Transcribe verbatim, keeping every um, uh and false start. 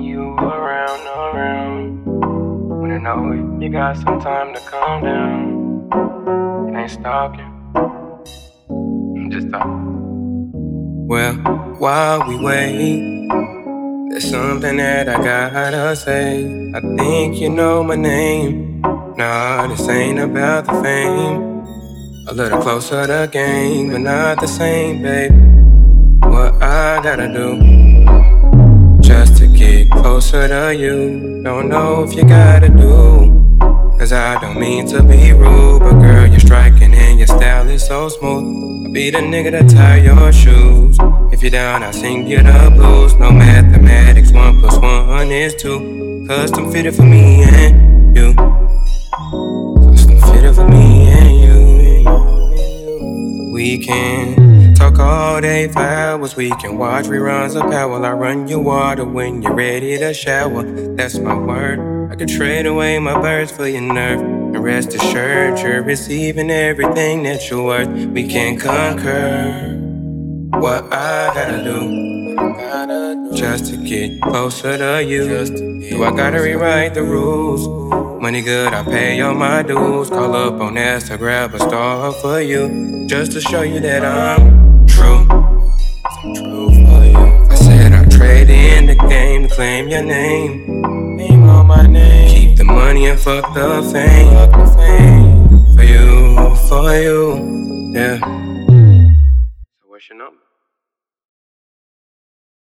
you around, around. Wanna know if you got some time to calm down. It ain't stalking, I'm just talking. Well, while we wait, there's something that I gotta say. I think you know my name. Nah, this ain't about the fame. A little closer to game, but not the same, babe. What I gotta do just to get closer to you? Don't know if you gotta do, cause I don't mean to be rude, but girl, you're striking and your style is so smooth. I'll be the nigga to tie your shoes. If you're down, I'll sing you the blues. No mathematics, one plus one is two. Custom fitted for me and you. Custom fitted for me and you. We can talk all day for hours. We can watch reruns of Power. I run your water when you're ready to shower. That's my word. I could trade away my birds for your nerve. And rest assured, you're receiving everything that you're worth. We can conquer what I gotta do just to get closer to you. Do I gotta rewrite the rules? Money good, I pay all my dues. Call up on S to grab a star for you, just to show you that I'm true. I'm true for you. I said I'll trade in the game to claim your name. Name on my name. Keep the money and fuck the fame. Fuck the fame. For you, for you, yeah. So what's your number?